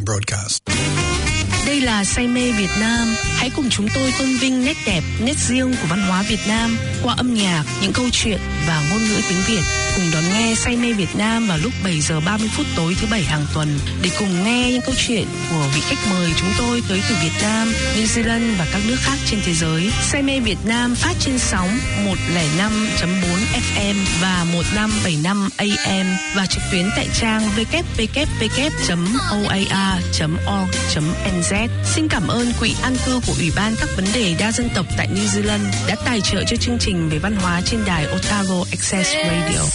broadcast. Đây là Say mê Việt Nam. Hãy cùng chúng tôi tôn vinh nét đẹp, nét riêng của văn hóa Việt Nam qua âm nhạc, những câu chuyện và ngôn ngữ tiếng Việt. Cùng đón nghe Say mê Việt Nam vào lúc 7 giờ 30 phút tối thứ Bảy hàng tuần để cùng nghe những câu chuyện của vị khách mời chúng tôi tới từ Việt Nam, New Zealand và các nước khác trên thế giới. Say mê Việt Nam phát trên sóng 105.4 FM và 1575 AM và trực tuyến tại trang www.oar.org.nz. Xin cảm ơn Quỹ An cư của Ủy ban các vấn đề đa dân tộc tại New Zealand đã tài trợ cho chương trình về văn hóa trên đài Otago Access Radio.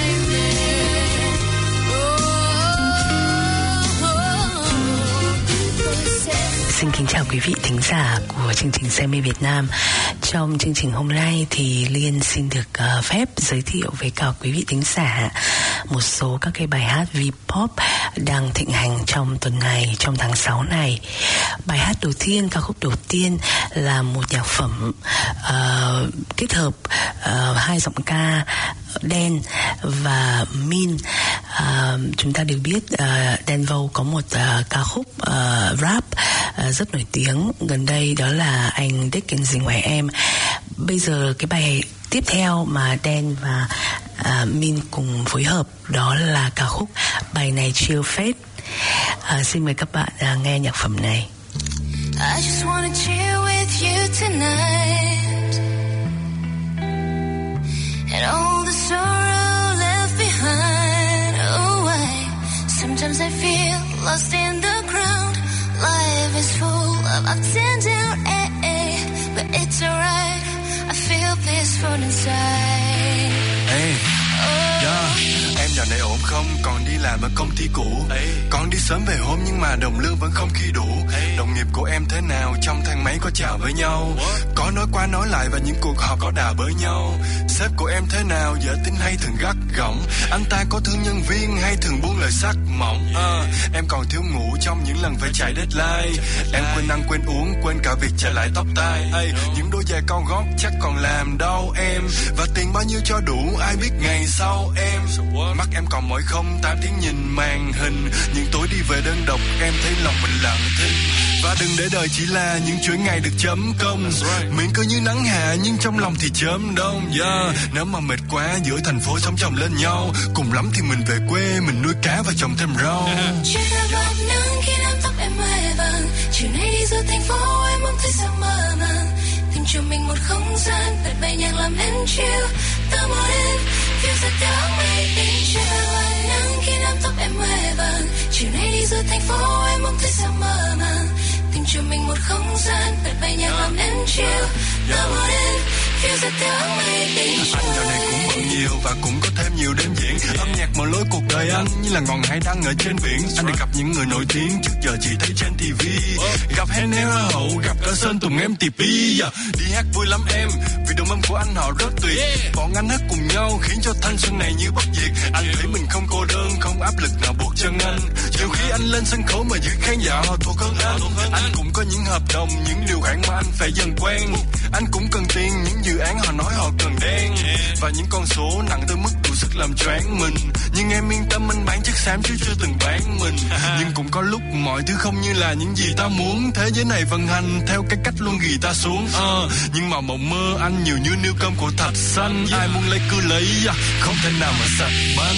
Xin kính chào quý vị thính giả của chương trình Say mê Việt Nam. Trong chương trình hôm nay thì Liên xin được phép giới thiệu với cả quý vị thính giả một số các cái bài hát V-pop đang thịnh hành trong tuần này, trong tháng 6 này. Bài hát đầu tiên, ca khúc đầu tiên là một nhạc phẩm kết hợp hai giọng ca Dan và Min. Chúng ta đều biết Dan Vâu có một ca khúc rap rất nổi tiếng gần đây, đó là Anh Đích Anh Gì Ngoài Em. Bây giờ cái bài tiếp theo mà Dan và Min cùng phối hợp đó là ca khúc bài này Chill Fade. Xin mời các bạn nghe nhạc phẩm này. I just wanna chill with you tonight, and all the sorrow left behind. Oh, sometimes I feel lost in the crowd. Life is full of ups and downs, but it's alright. I feel peaceful inside. Hey, em dạo này ổn không? Còn đi làm ở công ty cũ. Còn đi sớm về hôm nhưng mà đồng lương vẫn không khi đủ. Đồng nghiệp của em thế nào? Trong thang máy có chào với nhau? Có nói qua nói lại và những cuộc họp có đà bới nhau. Sếp của em thế nào? Dễ tính hay thường gắt gỏng? Anh ta có thương nhân viên hay thường buông lời sắc mỏng? Em còn thiếu ngủ trong những lần phải chạy deadline. Em quên ăn quên uống, quên cả việc chạy lại tóc tai. Những đôi giày cao gót chắc còn làm đau em. Và tiền bao nhiêu cho đủ ai biết ngày sau em. Mắt em còn mỏi không 8 tiếng nhìn màn hình. Những tối đi về đơn độc em thấy lòng mình lặng thinh. Và đừng để đời chỉ là những chuỗi ngày được chấm công. Miệng cứ như nắng hạ nhưng trong lòng thì chớm đông. Nếu mà mệt quá giữa thành phố sống chồng lên nhau, cùng lắm thì mình về quê mình nuôi cá và trồng thêm rau. Chiếc áo bọc nắng khi nắm tóc em hoe vàng. Chiều nay đi giữa thành phố em mong thấy sao mơ màng. Tìm cho mình một không gian bật bay nhạc làm em chill. Ta một đêm phiêu giật theo mây đêm chiều nắng khi nắm tóc em hoe vàng. Chiều nay đi giữa thành phố em mong thấy sao mơ màng. Tìm cho mình một không gian bật bay nhạc làm em chill. Ta một đêm phiêu giật theo mây đêm chiều. Anh dạo này cũng bận nhiều và cũng có thêm nhiều đêm diễn. Âm nhạc mở lối cuộc đời anh như là ngọn hải đăng ở trên biển. Anh được gặp những người nổi tiếng trước giờ chỉ thấy trên TV. Gặp Hennessy Hậu, gặp cả Sơn Tùng MTP. Đi hát vui lắm em, vì đồng âm của anh họ rất tuyệt. Bọn anh hát cùng nhau khiến cho thanh xuân này như bất diệt. Anh thấy mình không cô đơn, không áp lực nào buộc chân anh. Nhiều khi anh lên sân khấu mà giữ khán giả họ thuộc hơn anh. Anh cũng có những hợp đồng, những điều khoản mà anh phải dần quen. Anh cũng cần tiền, những dự án họ nói họ cần đen. Và những con số nặng tới mức đủ sức làm choáng mình. Nhưng em yên tâm anh bán chất xám chứ chưa từng bán mình. Nhưng cũng có lúc mọi thứ không như là những gì ta muốn. Thế giới này vận hành theo cái cách luôn ghi ta xuống. Nhưng mà mộng mơ anh nhiều như niêu cơm của thạch xanh. Ai muốn lấy cứ lấy, không thể nào mà sạch banh.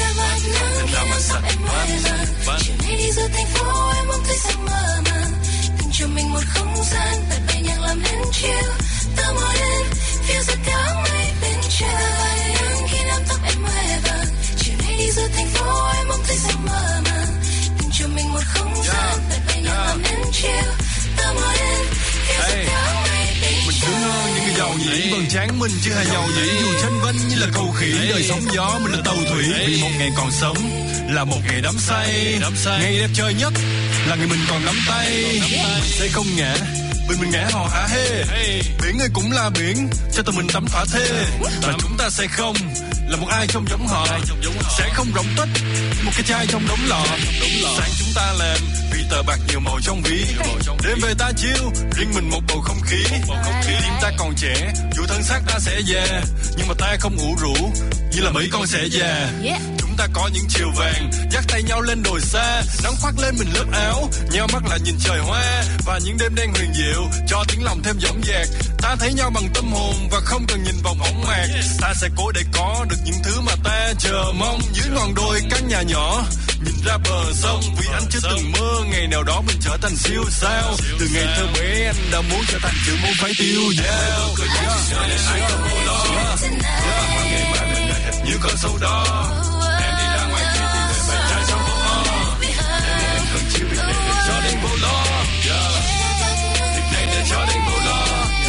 Không thể nào mà sạch banh. Chiều nay đi giữa thành phố em mong thấy sao mơ màng. Tìm cho mình một không gian bật bay nhạc làm em chill. Ta một đêm phiêu giật theo mây bên trời nắng khi nắm tóc em hoe vàng. Chiều nay đi giữa thành phố em mong thấy sao mơ màng. Tìm cho mình một không gian bật bay nhạc làm em chill. Ta một đêm phiêu giật theo mây bên trời. Mình sướng hơn những cái giàu nhỉ bằng tráng mình chứ hay giàu nhỉ. Dù tranh vinh như là cầu khỉ, đời sóng gió mình là tàu thủy. Vì một ngày còn sống là một ngày đắm say. Ngày đẹp trời nhất là ngày mình còn nắm tay. Mình sẽ không ngã vì mình ngã hò hả hê. Biển ơi cũng là biển, cho tụi mình tắm thỏa thê. Và chúng ta sẽ không là một ai trông giống họ. Sẽ không rỗng tích một cái chai trong đống lò. Sáng chúng ta làm vì tờ bạc nhiều màu trong ví. Đêm về ta chill riêng mình một bầu không khí. Tim ta còn trẻ dù thân xác ta sẽ già, nhưng mà ta không ủ rũ như là mấy con sẽ già. Chúng chúng ta có những chiều vàng, dắt tay nhau lên đồi xa, nắng khoác lên mình lớp áo, nheo mắt lại nhìn trời hoa và những đêm đen huyền diệu, cho tiếng lòng thêm dõng dạc. Ta thấy nhau bằng tâm hồn và không cần nhìn vào bóng mạc. Ta sẽ cố để có được những thứ mà ta chờ mong, dưới ngọn đồi căn nhà nhỏ, nhìn ra bờ sông. Vì anh chưa từng mơ ngày nào đó mình trở thành siêu sao. Từ ngày thơ bé anh đã muốn trở thành chữ muốn phải tiêu dao. Anh không buồn lo, ngày mai mình lại hệt như con sâu đó. Em đi ra ngoài kia tìm về bạn trai trong vô ho. Em cần chịu việc này để cho đến vô lo. Việc này để cho đến vô lo.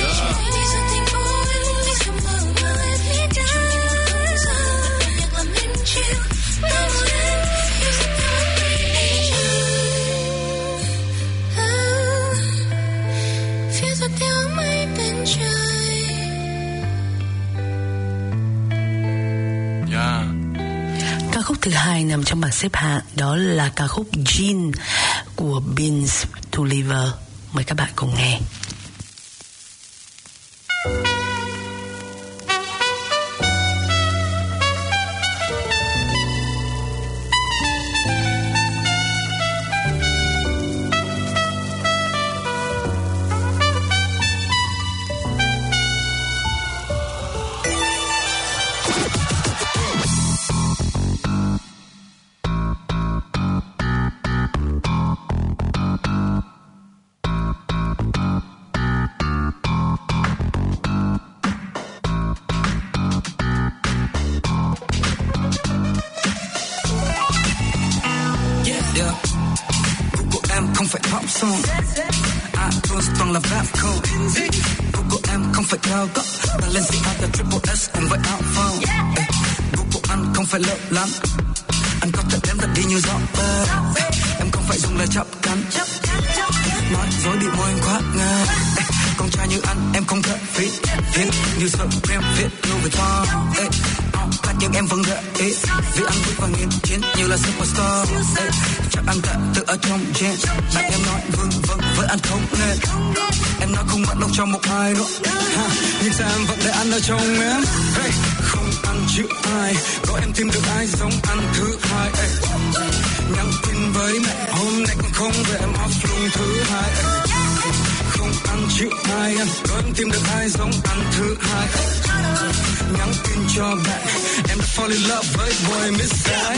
Ca khúc thứ hai nằm trong bảng xếp hạng đó là ca khúc Jean của Beans to Liver. Mời các bạn cùng nghe. Anh có thể đếm thật đi như gió bơ. Em không phải dùng lời chắp cắn, nói dối bị môi anh khoác ngang. Con trai như anh em không thể viết như Supreme viết Louis Vuitton. Nhưng em vẫn gợi ý vì anh bước vào nghiên chiến như là superstar. Chắc anh đã tự ở trong gen. Bạn em nói vâng với anh không nên. Em nói không mất lòng cho một ai nữa, nhưng sao em vẫn để anh ở trong em. Không ăn chịu ai, có em tìm được ai giống anh thứ hai. Nhắn tin với mẹ hôm nay còn không về em off luôn thứ hai. Không ăn chịu ai, có em tìm được ai giống anh thứ hai. Nhắn tin cho bạn em đã fall in love với boy Miss Guy.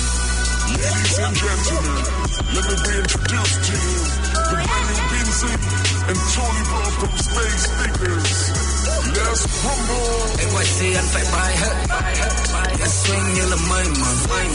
Ladies and gentlemen, let me reintroduce to you the brand new Beans and Tony Ball from Space Speakers. Let's rumble. Em quay gì anh phải bay hết, em swing như là mây mà.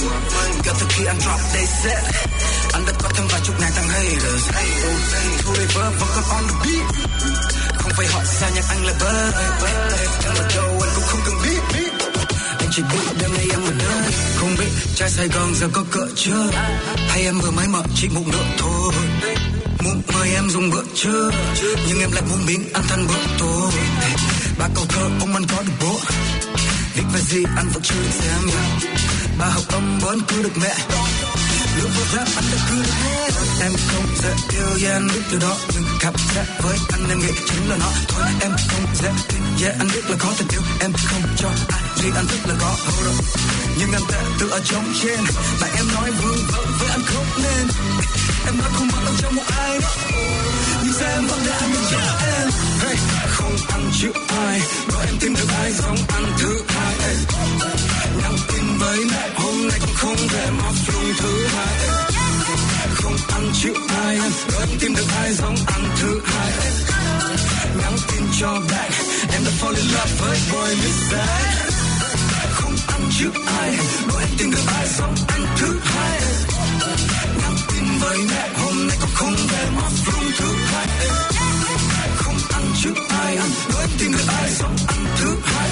Kể từ khi anh drop they set, anh đã có thêm vài chục ngàn thằng haters. Thu Liver vẫn còn on the beat, không phải họ xa nhạc anh là bơ. Em ở đâu anh cũng không cần biết. Anh chỉ biết đêm nay em ở đâu. Không biết trai Sài Gòn giờ có cỡ chưa, hay em vừa mới mở chị bụng nữa thôi. Muốn mời em dùng bữa trưa, nhưng em lại muốn biến ăn thành bữa tối. Ba câu thơ ông anh có được bố, viết về gì anh vẫn chưa được xem. Ba học âm bố anh cứ được mẹ, lúc vừa rap anh đã cứ được hết. Em không dễ yêu, yeah anh biết điều đó, nhưng cảm giác với anh em nghĩ chính là nó. Thôi em không dễ tin, yeah anh biết là khó tình yêu. Em không cho ai gì anh rất là có hold up, nhưng anh ta tự ở trong trên. Bạn em nói vương vấn với anh không nên. Em nói không bắt lòng cho một ai đó, nhưng sao em vẫn để anh được cho em. Không ăn chịu ai, có em tìm được ai giống anh thứ hai. Nhắn tin với mẹ hôm nay còn không về em off luôn thứ hai. Không ăn chịu ai, có em tìm được ai giống anh thứ hai. Nhắn tin cho bạn em đã fall in love với boy Miss Guy. Không ăn chịu ai, có em tìm được ai giống anh thứ hai. Nhắn tin với mẹ hôm nay còn không về em off luôn thứ hai. Không ăn chịu ai, có em tìm được ai giống anh thứ hai.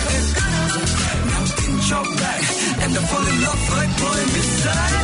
Nhắn tin cho bạn em đã fall in love với boy Miss Guy.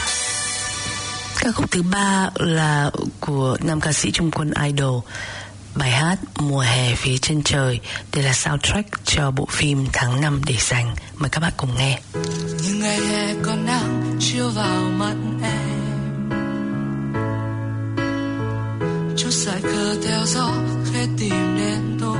Ca khúc thứ ba là của nam ca sĩ Trung Quân Idol Bài hát Mùa hè phía chân trời, đây là soundtrack cho bộ phim Tháng 5 để dành. Mời các bạn cùng nghe. Những ngày hè còn nắng chiếu vào mắt em, chút sải khờ theo gió khẽ tìm đến tôi,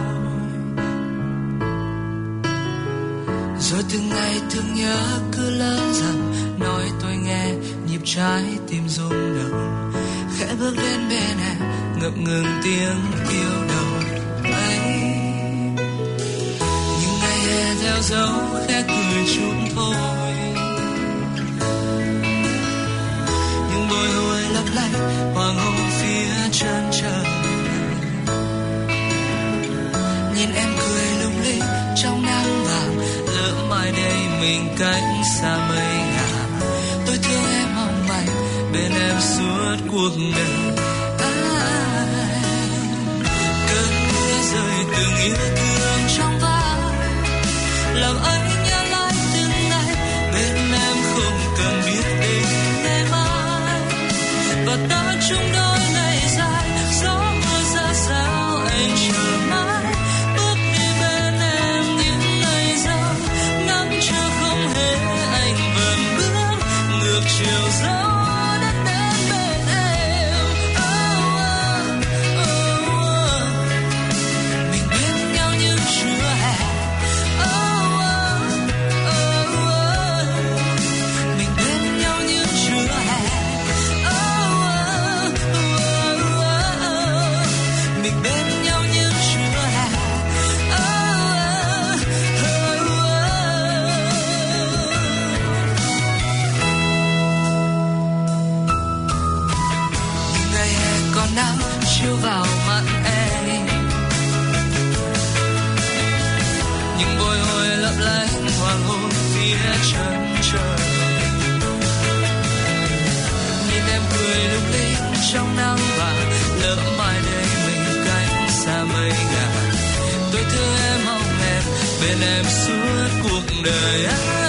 rồi từng ngày thương nhớ cứ lớn dần, nói tôi nghe nhịp trái tim rung động, khẽ bước đến bên em ngập ngừng tiếng yêu đầu ấy. Những ngày hè theo dấu khẽ cười chút thôi, những bồi hồi lấp lánh hoàng hôn phía chân trời, nhìn em cười lung linh trong nắng vàng, lỡ mai đây mình cách xa mây ngàn. Tôi thương em mong manh bên em suốt cuộc đời. Cơn mưa rơi từng yêu thương trong vai, làm anh nhớ lại từng ngày bên em không cần biết đến ngày mai. Và ta chung đôi ngày dài, gió mưa ra sao anh chờ mãi, bước đi bên em những ngày dài, nắng chưa không hề anh vẫn bước ngược chiều gió. Nắng chiếu vào mắt em, những bồi hồi lấp lánh hoàng hôn phía chân trời, nhìn em cười lung linh trong nắng vàng, lỡ mai đây mình cách xa mây ngàn. Tôi thương em mong em bên em suốt cuộc đời.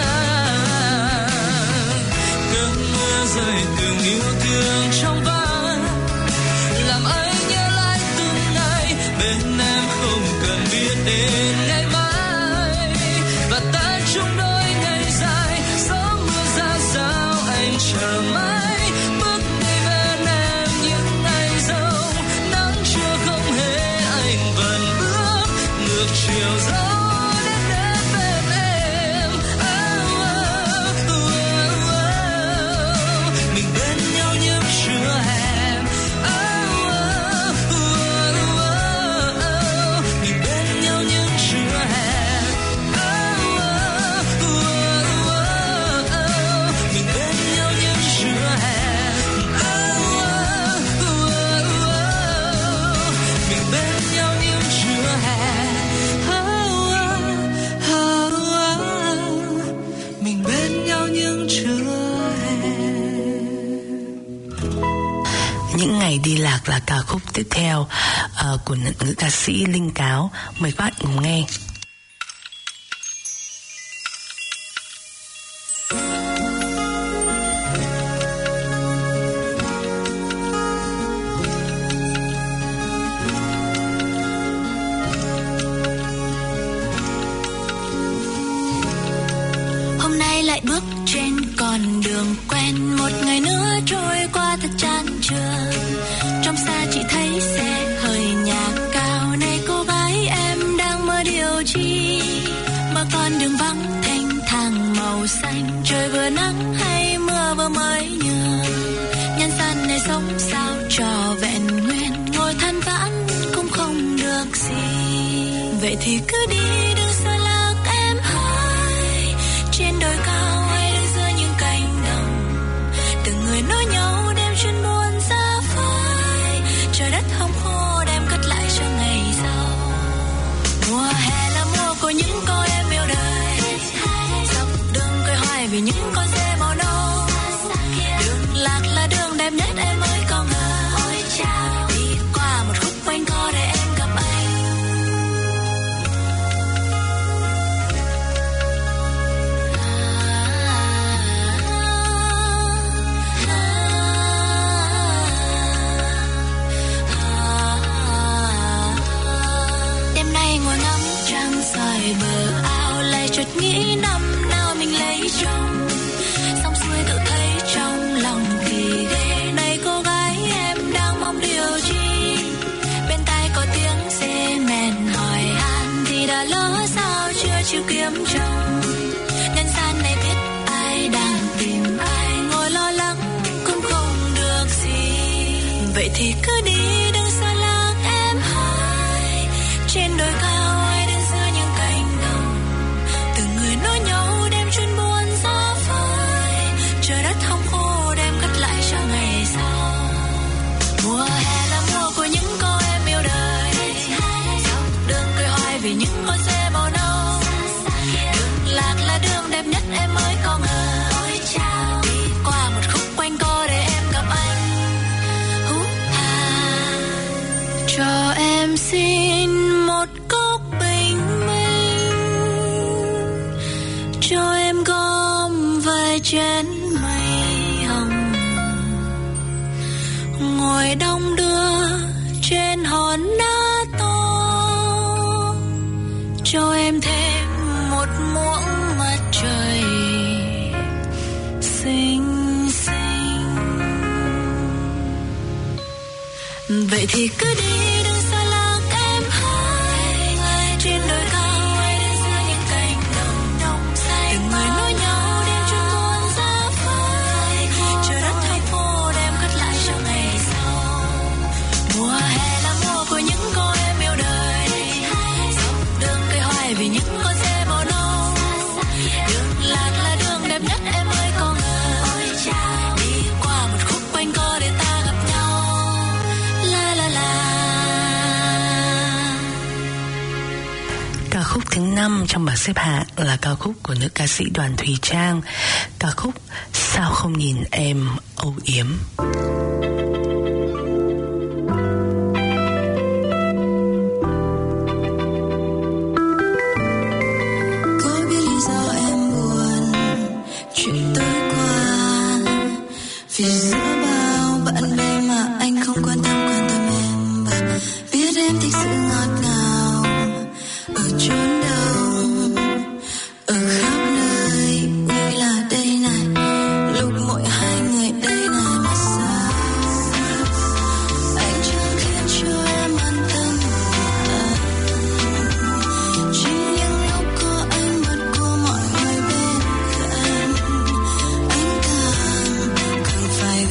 Cơn mưa rơi từng yêu thương trong vai, làm anh nhớ lại từng ngày bên em không cần biết đến ngày mai. Và ta chung đôi ngày dài, gió mưa ra sao anh chờ mãi, bước đi bên em những ngày giông, nắng chưa không hề anh vẫn bước ngược chiều gió. Những ngày đi lạc là ca khúc tiếp theo của nữ ca sĩ Linh Cáo. Mời các bạn cùng nghe. Hôm nay lại bước trên con đường quen, một ngày nữa trôi qua thật chán trường. Trong xa chỉ thấy xe hơi nhạc cao, này cô gái em đang mơ điều chi? Mà con đường vắng thanh thang màu xanh, trời vừa nắng hay mưa vừa mới nhường. Nhân gian này sống sao cho vẹn nguyên, ngồi than vãn cũng không được gì. Vậy thì cứ đi đừng sợ lạc em ơi, trên đồi cao hay đứng giữa những cánh đồng, từng người nối nhau đem chuyện buồn ra phơi. Trời đất hông khô đem cất lại cho ngày sau. Mùa hè là mùa của những cô em yêu đời, dọc đường cười hoài vì những con xe màu nâu. Đường lạc là đường đẹp nhất em mới có ngờ. Ôi chao, đi qua một khúc quanh co để em gặp anh. thì cứ đi đừng xa làng em hỡi. Trên đồi cao ai đứng giữa những cánh đồng, từng người nối nhau đem chuyện buồn ra vơi. Trời đất hong khô đem cất lại cho ngày sau. Mùa hè là mùa của những cô em yêu đời, dọc đường cười hoài vì những con xe màu nâu. Đường lạc là đường đẹp nhất em mới có ngờ. Đi qua một khúc quanh co để em gặp anh. Cho em xin một cốc bình minh, cho em gom vài chén mây hồng, ngồi đong đưa trên hòn đá to, cho em thêm một muỗng mặt trời xinh xinh. Vậy thì cứ đi đừng xa làng em hỡi. Trên đồi cao ai đến giữa những cánh đồng, từng người nối nhau đem chuyện buồn ra vơi. Trời đất hong khô đem cất lại cho ngày sau. Mùa hè là mùa của những cô em yêu đời, dọc đường cười hoài vì những con xe màu nâu. Đường lạc là đường đẹp nhất em mới có ngờ. Đi qua một khúc quanh co để ta gặp nhau. La la la. Ca khúc thứ 5 trong bảng xếp hạng là ca khúc của nữ ca sĩ Đoàn Thùy Trang, ca khúc Sao Không Nhìn Em Âu Yếm. Có biết lý do em buồn chuyện tối qua, vì giữa bao bạn bè mà anh không quan tâm em. Và biết em thích sự ngọt ngào ở chốn đâu, ở khắp nơi như là đây này, lúc mỗi hai người đây này mà sao anh chẳng khiến cho em an tâm. Chính những lúc có anh bật cô mọi người bên cạnh, anh càng phải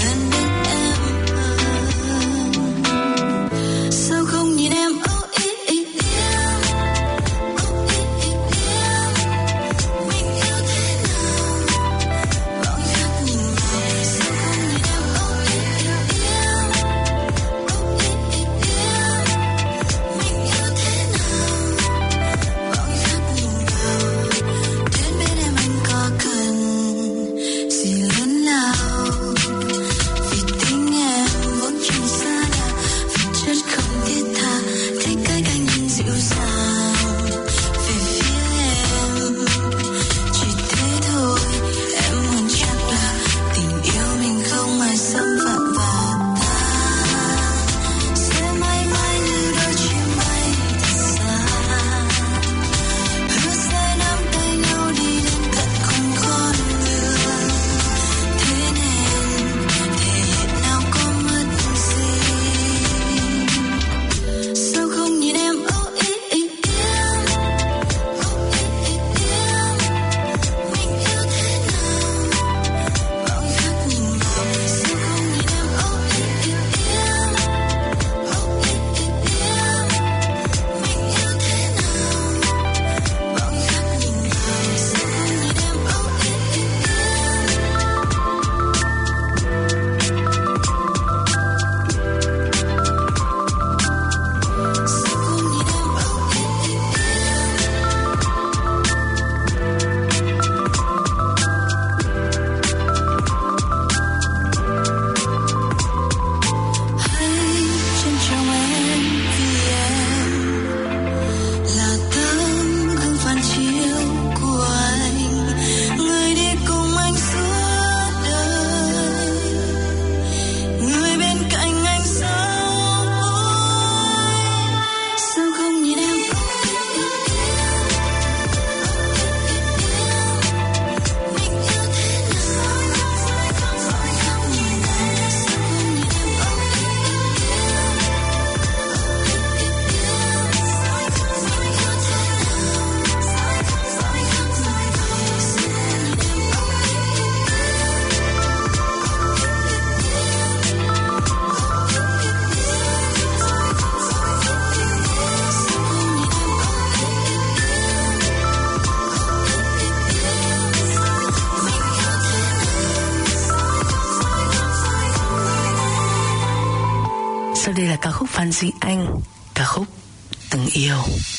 Sau đây là ca khúc Phan Duy Anh, ca khúc Từng Yêu.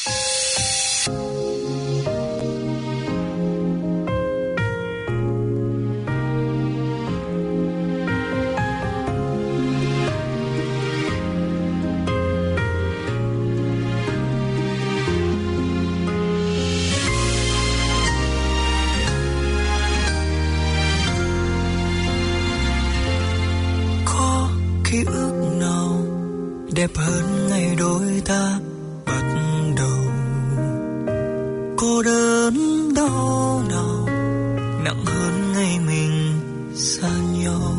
Ký ức nào đẹp hơn ngày đôi ta bắt đầu? Cô đớn đau nào nặng hơn ngày mình xa nhau?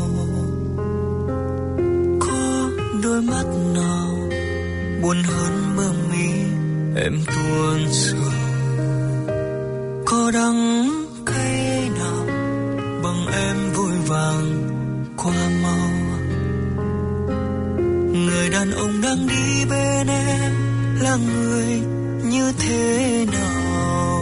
Có đôi mắt nào buồn hơn bờ mi em tuôn sầu? Có đắng cay nào bằng em vội vàng qua mau? Người đàn ông đang đi bên em là người như thế nào?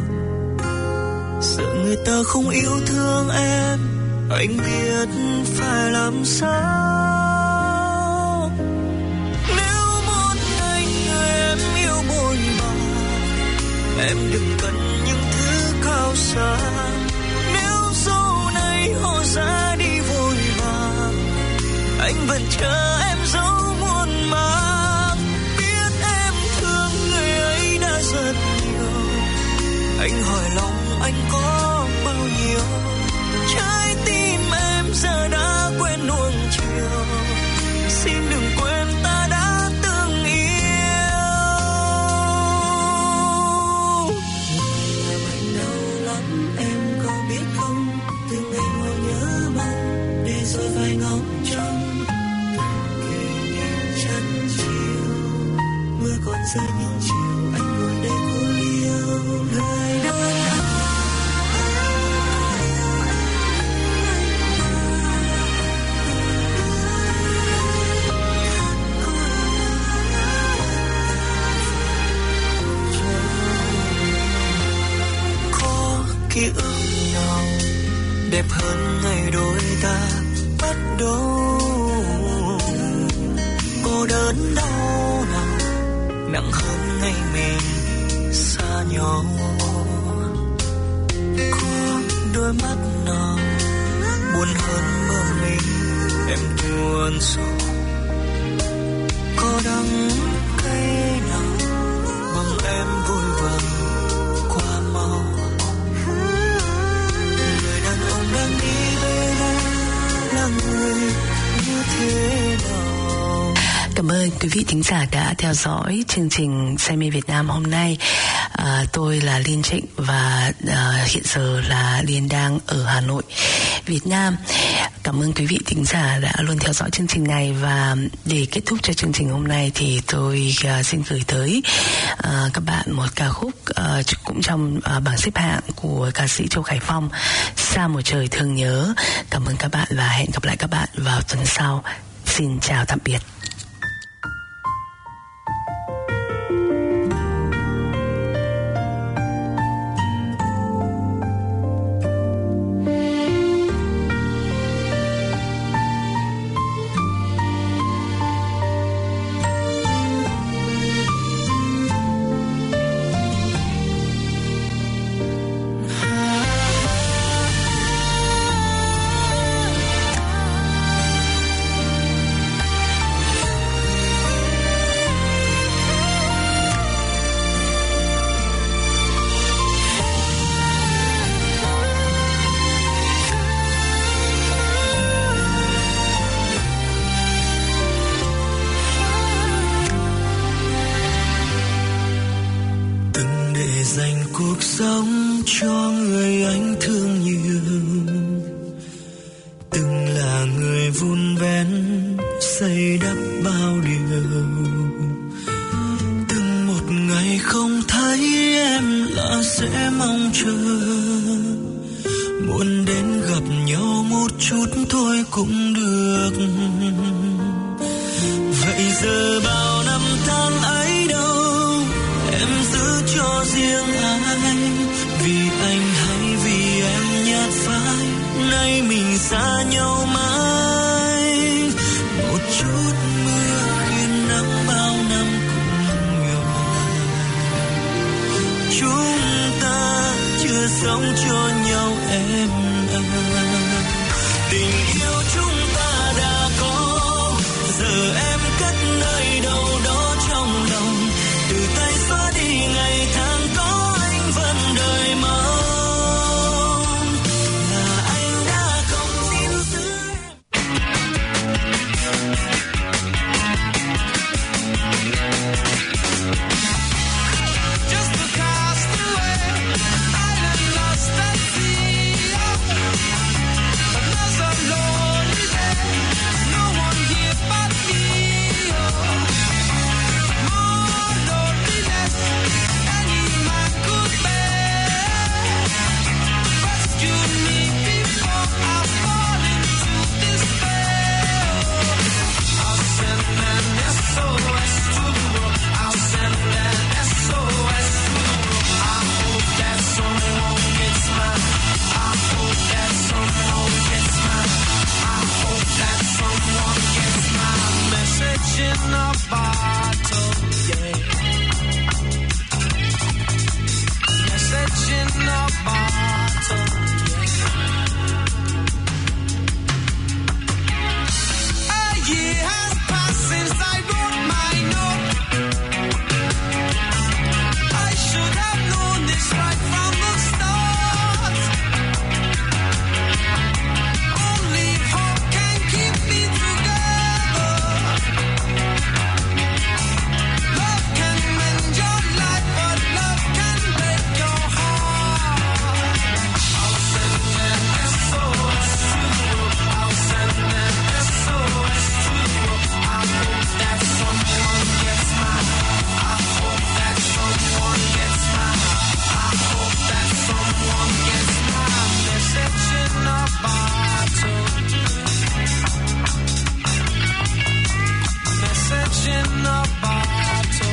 Sợ người ta không yêu thương em, anh biết phải làm sao. Nếu một ngày người em yêu bội bạc, em đừng cần những thứ cao xa. Nếu sau này họ ra đi vội vàng, anh vẫn chờ em dấu muôn màng. Biết em thương người ấy đã rất nhiều, anh hỏi lòng anh có bao nhiêu? Trái tim em giờ đã quên nuông chiều, xin đừng quên ta đã từng yêu. Làm anh đau lắm em có biết không? Từng ngày ngồi nhớ mong để rồi phải ngóng trông. Mưa còn rơi những chiều anh ngồi đây cô liêu. Người đàn có ký ức nào đẹp hơn ngày đôi ta bắt đầu? Cô đớn đau nào nặng hơn ngày mình xa nhau? Có đôi mắt nào buồn hơn mơ mình em tuôn sầu? Có đắng cay nào bằng em vội vàng qua mau? Người đàn ông đang đi bên em là người như thế nào? Cảm ơn quý vị thính giả đã theo dõi chương trình Say mê Việt Nam hôm nay. Tôi là Liên Trịnh và hiện giờ là Liên đang ở Hà Nội, Việt Nam. Cảm ơn quý vị thính giả đã luôn theo dõi chương trình này. Và để kết thúc cho chương trình hôm nay thì tôi xin gửi tới các bạn một ca khúc cũng trong bảng xếp hạng của ca sĩ Châu Khải Phong, Xa Một Trời Thương Nhớ. Cảm ơn các bạn và hẹn gặp lại các bạn vào tuần sau. Xin chào tạm biệt. cuộc sống cho người anh thương nhiều, từng là người vun vén xây đắp bao điều. Từng một ngày không thấy em là sẽ mong chờ, muốn đến gặp nhau một chút thôi cũng được. Vậy giờ bao năm tháng ấy đâu em giữ cho riêng anh, vì anh hay vì em nhạt phai, nay mình xa nhau mãi. Một chút mưa chúng ta chưa sống cho nhau em à. Tình yêu chúng ta đã có, giờ em cất nơi đâu đó trong lòng. Từ tay xóa đi ngày tháng có anh vẫn đợi mong, là anh đã không tin giữ. Just a castaway, island lost at sea. Another lonely day, no one here but me. More loneliness any man could bear. Rescue me before I fall into despair. I'll send an SOS to the world. I'll send an SOS to the world. I hope that someone gets mine. I hope that someone gets mine. I hope that someone gets my message in a bottle, yeah. Message in a bottle, yeah. A year has passed since I wrote my note. I should have known this right from the start. Only hope can keep me together. Love can mend your life, but love can break your heart. I'll send an SOS to the world. I'll send an SOS to the world. I hope that someone gets mine. I hope that someone gets mine. I hope that someone gets my message in a bottle. Message in a bottle.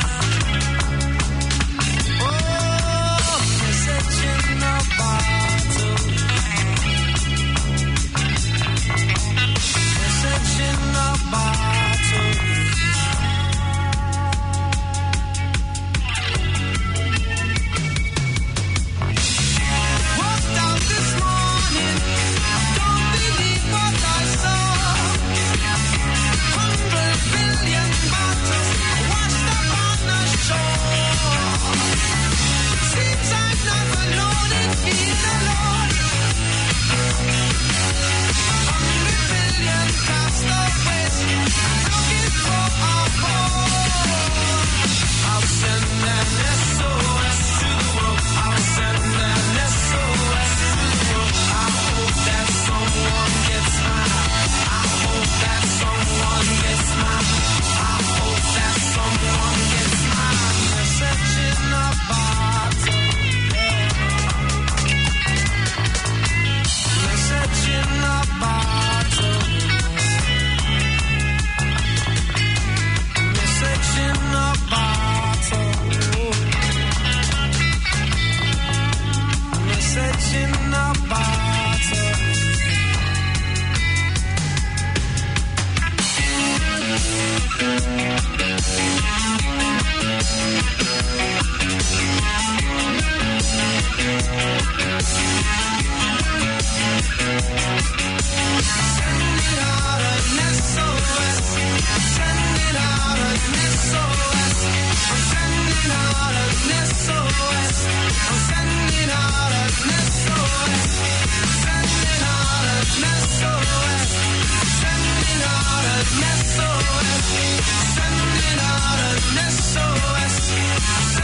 Oh, message in a bottle. Message in a bottle. Walked out this morning, don't believe what I saw. 100 billion bottles washed up on the shore. Seems I'm not alone in being alone. 100 billion castaways looking for a home. I'll send an SOS to the world. I'll send an SOS to the world. I hope that someone gets mine. I hope that someone gets mine. I hope that someone gets mine. Message in a bottle. Message in a bottle. Message in a bottle. Message in a bottle. Send it out an SOS. Send it out an SOS. I'm sending out an SOS. I'm sending out an SOS. Sending out an SOS. Sending out an SOS. Sending out an SOS.